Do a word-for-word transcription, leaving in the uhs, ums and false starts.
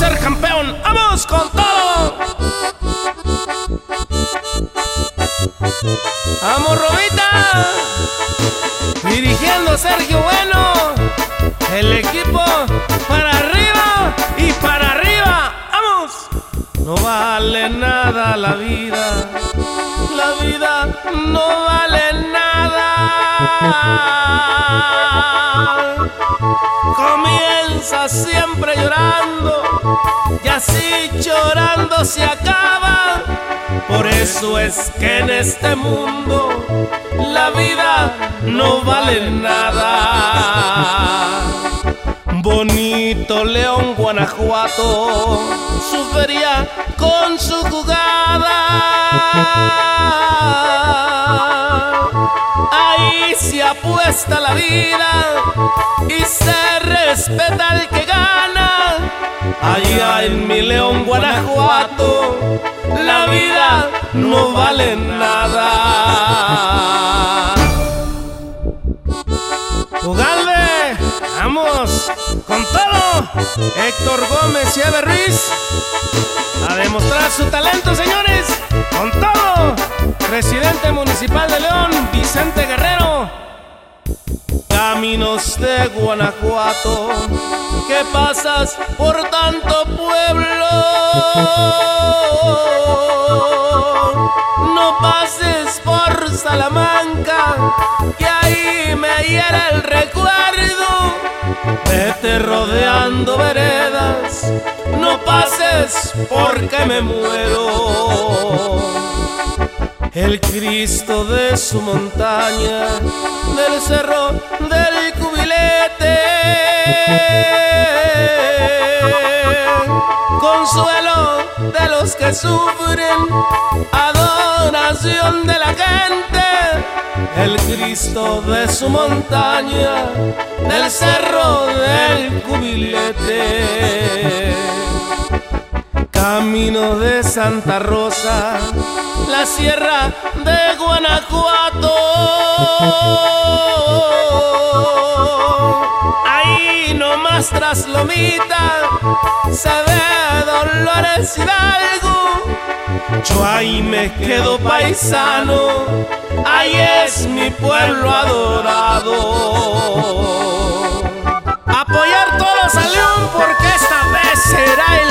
ser campeón. ¡Vamos con todo! ¡Vamos, Romita! Dirigiendo Sergio Bueno. El equipo para arriba y para arriba. ¡Vamos! No vale nada la vida. La vida no vale nada. Comienza siempre llorando y así llorando se acaba. Por eso es que en este mundo la vida no vale nada. Bonito León, Guanajuato, su feria con su jugada. Ahí se apuesta la vida y se respeta al que gana. Allá en mi León, Guanajuato, la vida no vale nada. Ugalde, vamos con todo. Héctor Gómez y Eber Ruiz a demostrar su talento, señores. Con todo. Presidente municipal de León, Vicente Guerrero. Caminos de Guanajuato, que pasas por tanto pueblo. No pases por Salamanca, que ahí me hiera el recuerdo. Vete rodeando veredas, no pases porque me muero. El Cristo de su montaña, del cerro del Cubilete, consuelo de los que sufren, adoración de la gente. El Cristo de su montaña, del cerro del Cubilete. Camino de Santa Rosa, la sierra de Guanajuato. Ahí nomás tras Lomita se ve Dolores Hidalgo. Yo ahí me quedo paisano, ahí es mi pueblo adorado. Apoyar todos a León porque esta vez será el